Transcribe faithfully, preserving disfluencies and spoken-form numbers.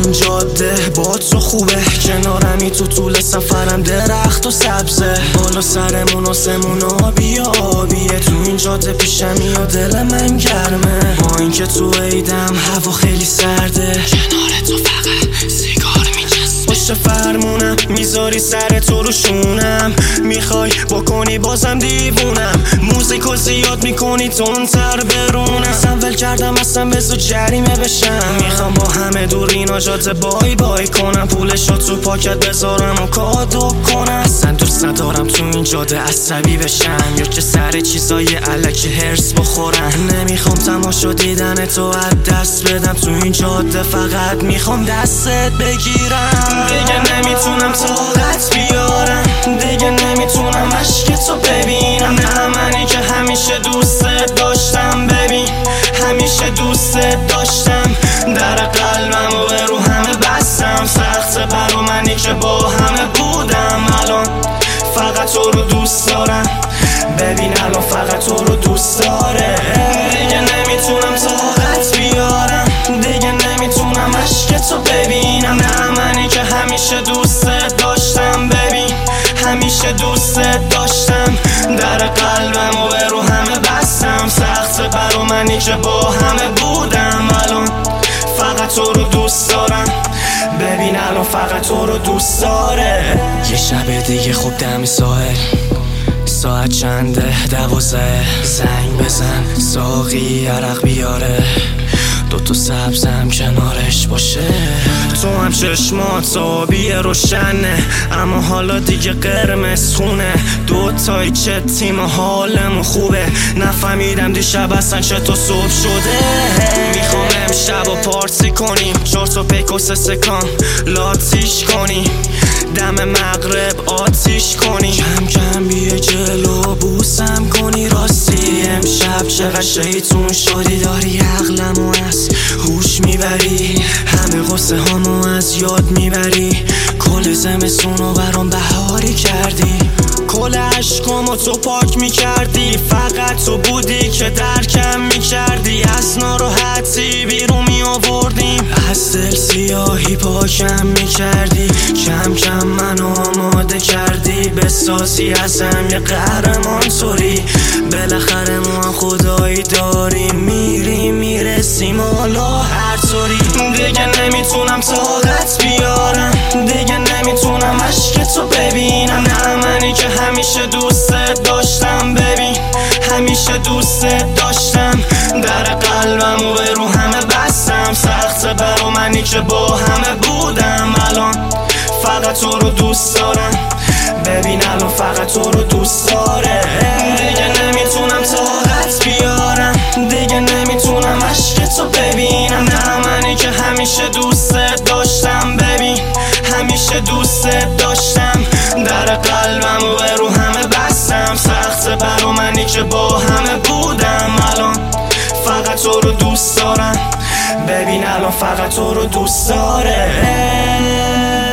این جاده با تو خوبه، کنارمی تو طول سفرم درخت و سبزه، بالا سرمون و سمون آبی آبیه، تو این جاده پیشمی و دل من گرمه، با اینکه تو عیدم هوا خیلی سرده، کنار تو فقط سیگار میچسبه، پشت فرمونم میذاری سر تو رو شونم، میخوای بکنی بازم دیوونم، موزیکو زیاد میکنی تندتر برونم، سنول کردم اصلا بزو جریمه بشم، میخوام با همه دور اینا جاده بای بای کنم، پولشو تو پاکت بذارم و کادو کنم، اصلا دوست ندارم تو این جاده عصبی بشم یا که سر چیزای الکی هرس بخورم، نمیخوام تماشا دیدن تو از دست بدم، تو این جاده فقط میخوام دستت بگیرم، دیگه نمیتونم طاقت بیارم، دیگه نمیتونم عشق تو ببینم، نه منی که همیشه دوستت داشتم، ببین همیشه دوستت داشتم، در قلبم و به رو همه بستم، سخته برا منی که با همه بودم، الان فقط تو رو دوست دارم، ببین الان فقط تو رو دوست داره، دیگه نمیتونم طاقت بیارم، دیگه نمیتونم عشق تو ببینم، نه منی که همیشه دوستت داشتم، ببین همیشه دوستت داشتم، در قلبم و به رو همه بستم، سخته برا منی که با همه بودم، الان فقط تو رو دوست دارم، ببین الان فقط تو رو دوست داره. یه شب دیگه خوب دم ساحل، ساعت چنده دوازه، زنگ بزن ساقی عرق بیاره، دوتا سبزم کنارش باشه، تو هم چشمات آبی روشنه اما حالا دیگه قرمز خونه، دوتایی چه تیم حالمون خوبه، نفهمیدم دیشب اصلا چطور صبح شده، میخوام امشب و پارتی کنیم، چهار تا پیک و سه سکان لاتیش کنیم، دم مغرب آتیش کنی، کم کم بیه جلو بوسم کنی، راستی امشب چقدر شیطون شدی، داری عقلمو از هوش میبری، همه غصه هامو از یاد میبری، کل زمستونو برام بهاری کردی، کل عشقامو تو پاک میکردی، فقط تو بودی که درکم میکردی، از ناراحتی بیرون میآوردیم، از دل سیاهی پاکم میکردی، کم کم منو آماده کردی، بسازی ازم یه قهرمان طوری، بالاخره ما خدایی داریم، میریم میرسیم حالا هر طوری، دیگه نمیتونم طاقت بیارم، دیگه نمیتونم عشق تو ببینم، نه منی که همیشه دوستت داشتم، ببین همیشه دوستت داشتم، در قلبم و به رو همه بستم، سخته برا منی که با همه بودم، الان فقط تو رو دوست دارم، ببین الان فقط تو رو دوست داره، دیگه نمیتونم طاقت بیارم، دیگه نمیتونم عشق تو ببینم، نه منی که همیشه دوستت داشتم، ببین همیشه دوستت داشتم، در قلبم و به رو همه بستم، سخته برا منی که با همه بودم، الان فقط تو رو دوست دارم، ببین الان فقط تو رو دوست داره.